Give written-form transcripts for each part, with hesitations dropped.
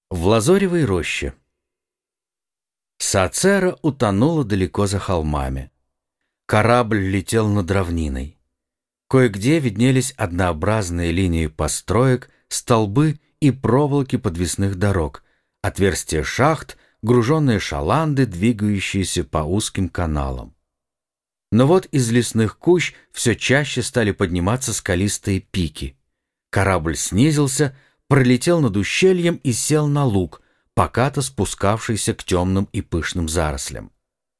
В лазоревой роще. Саацера утонула далеко за холмами. Корабль летел над равниной. Кое-где виднелись однообразные линии построек, столбы и проволоки подвесных дорог, отверстия шахт, груженные шаланды, двигающиеся по узким каналам. Но вот из лесных кущ все чаще стали подниматься скалистые пики. Корабль снизился, пролетел над ущельем и сел на луг, покато спускавшийся к темным и пышным зарослям.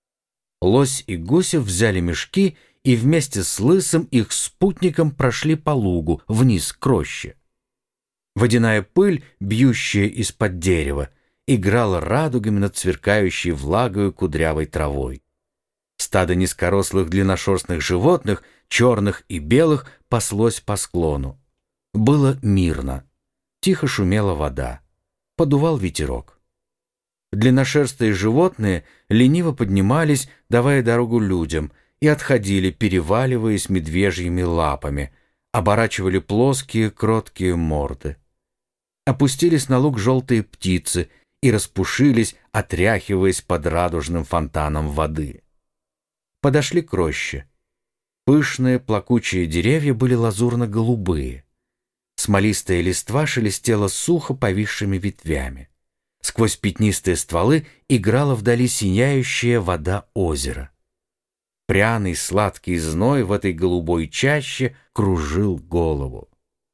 Лось и Гусев взяли мешки и вместе с Лысым их спутником прошли по лугу вниз к роще. Водяная пыль, бьющая из-под дерева, играла радугами над сверкающей влагою кудрявой травой. Стадо низкорослых длинношерстных животных, черных и белых, паслось по склону. Было мирно. Тихо шумела вода. Подувал ветерок. Длинношерстые животные лениво поднимались, давая дорогу людям, и отходили, переваливаясь медвежьими лапами, оборачивали плоские, кроткие морды. Опустились на луг желтые птицы и распушились, отряхиваясь под радужным фонтаном воды. Подошли к роще. Пышные плакучие деревья были лазурно-голубые. Смолистая листва шелестела сухо повисшими ветвями. Сквозь пятнистые стволы играла вдали сияющая вода озера. Пряный сладкий зной в этой голубой чаще кружил голову.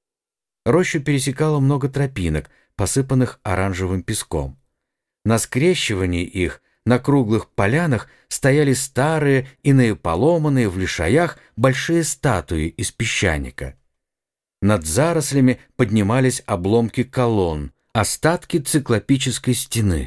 Рощу пересекало много тропинок, посыпанных оранжевым песком. На скрещивании их, на круглых полянах, стояли старые, иные поломанные в лишаях, большие статуи из песчаника. Над зарослями поднимались обломки колонн, остатки циклопической стены.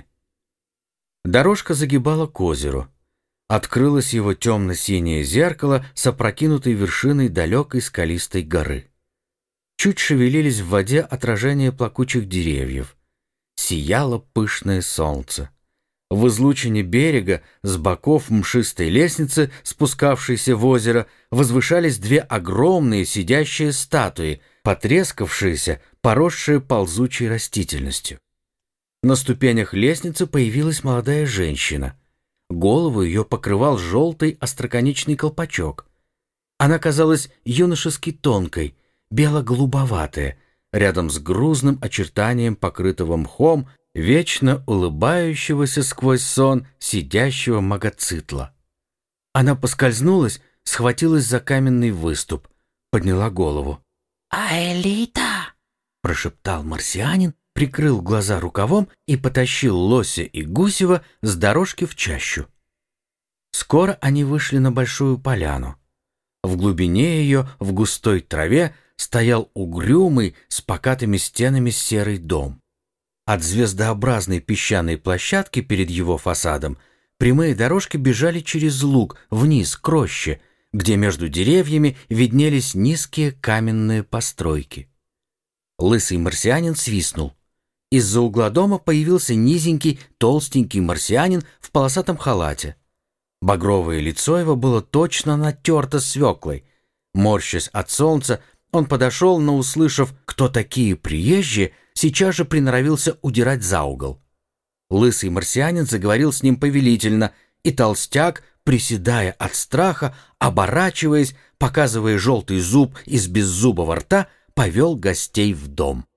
Дорожка загибала к озеру. Открылось его темно-синее зеркало с опрокинутой вершиной далекой скалистой горы. Чуть шевелились в воде отражения плакучих деревьев. Сияло пышное солнце. В излучине берега, с боков мшистой лестницы, спускавшейся в озеро, возвышались две огромные сидящие статуи, потрескавшиеся, поросшие ползучей растительностью. На ступенях лестницы появилась молодая женщина. Голову ее покрывал желтый остроконечный колпачок. Она казалась юношески тонкой, бело-голубоватая, рядом с грузным очертанием покрытого мхом, вечно улыбающегося сквозь сон сидящего магоцитла. Она поскользнулась, схватилась за каменный выступ, подняла голову. «Аэлита!» — прошептал марсианин, прикрыл глаза рукавом и потащил Лося и Гусева с дорожки в чащу. Скоро они вышли на большую поляну. В глубине ее, в густой траве, стоял угрюмый с покатыми стенами серый дом. От звездообразной песчаной площадки перед его фасадом прямые дорожки бежали через луг вниз к роще, где между деревьями виднелись низкие каменные постройки. Лысый марсианин свистнул. Из-за угла дома появился низенький, толстенький марсианин в полосатом халате. Багровое лицо его было точно натерто свеклой. Морщась от солнца, он подошел, но, услышав, кто такие приезжие, сейчас же приноровился удирать за угол. Лысый марсианин заговорил с ним повелительно, и толстяк, приседая от страха, оборачиваясь, показывая желтый зуб из беззубого рта, повел гостей в дом.